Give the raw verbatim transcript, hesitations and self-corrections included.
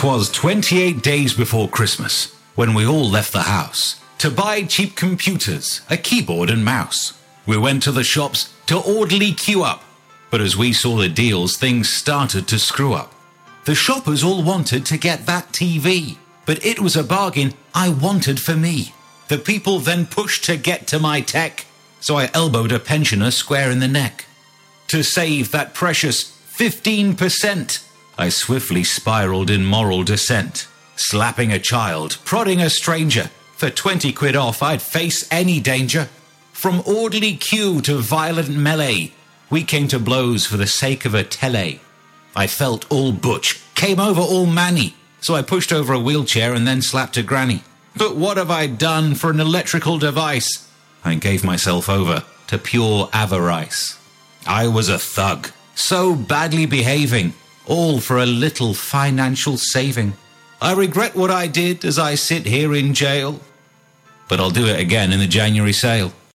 'Twas twenty-eight days before Christmas, when we all left the house to buy cheap computers, a keyboard and mouse. We went to the shops to orderly queue up, but as we saw the deals, things started to screw up. The shoppers all wanted to get that T V, but it was a bargain I wanted for me. The people then pushed to get to my tech, so I elbowed a pensioner square in the neck. To save that precious fifteen percent, I swiftly spiraled in moral descent, slapping a child, prodding a stranger. For twenty quid off, I'd face any danger. From orderly queue to violent melee, we came to blows for the sake of a tele. I felt all butch, came over all manny, so I pushed over a wheelchair and then slapped a granny. But what have I done for an electrical device? I gave myself over to pure avarice. I was a thug, so badly behaving, all for a little financial saving. I regret what I did as I sit here in jail, but I'll do it again in the January sale.